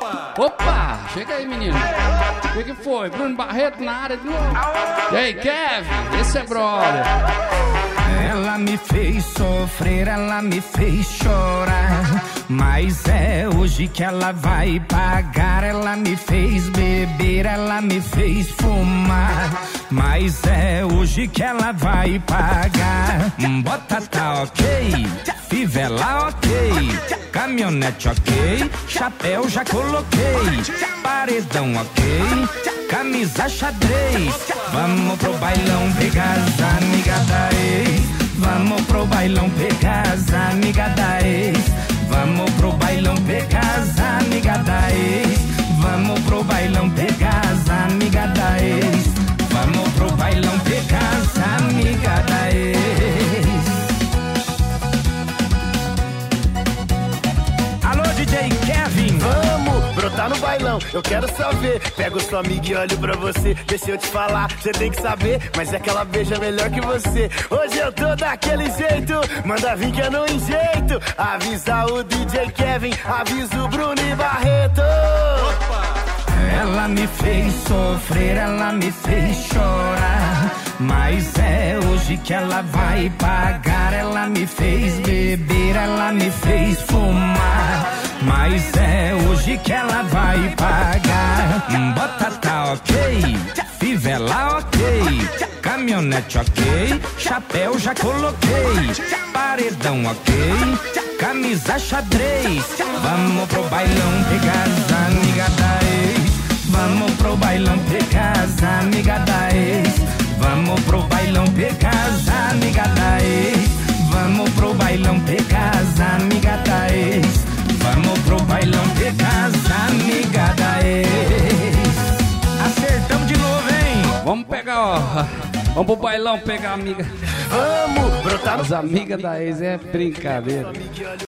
Opa, chega aí, menino. O que foi? Bruno Barreto na área de novo. E aí, Kevin? Esse é brother. Ela me fez sofrer, ela me fez chorar, mas é hoje que ela vai pagar. Ela me fez beber, ela me fez fumar, mas é hoje que ela vai pagar. Bota tá ok, fivela ok, caminhonete ok, chapéu já coloquei, paredão ok, camisa xadrez. Vamos pro bailão pegar as amigas da ex. Vamos pro bailão pegar as amigas da ex. Vamos pro bailão pegar as amigas da ex. Vamos pro bailão pegar as amigas da ex. Vamos pro bailão pegar as amigas da ex. Alô, DJ Kevin. Vamos brotar no bailão, eu quero saber. Pego sua amiga e olho pra você. Deixa eu te falar, você tem que saber, mas é que ela beija melhor que você. Hoje eu tô daquele jeito, manda vir que eu não enjeito. Avisa o DJ Kevin, avisa o Bruno e Barreto. Ela me fez sofrer, ela me fez chorar, mas é hoje que ela vai pagar. Ela me fez beber, ela me fez fumar, mas é hoje que ela vai pagar. Bota tá ok, fivela ok, caminhonete ok, chapéu já coloquei, paredão ok, camisa xadrez. Vamos pro bailão pegar as amigas da ex. Vamos pro bailão pegar as amigas da ex. Vamos pro bailão pegar as amigas da ex. Vamos pro bailão pegar as amigas da ex. Vamos pro bailão pegar as amigas da ex. Acertamos de novo, hein? Vamos pegar, ó. Vamos pro bailão pegar a amiga. Vamos brotar no As amigas da ex é brincadeira.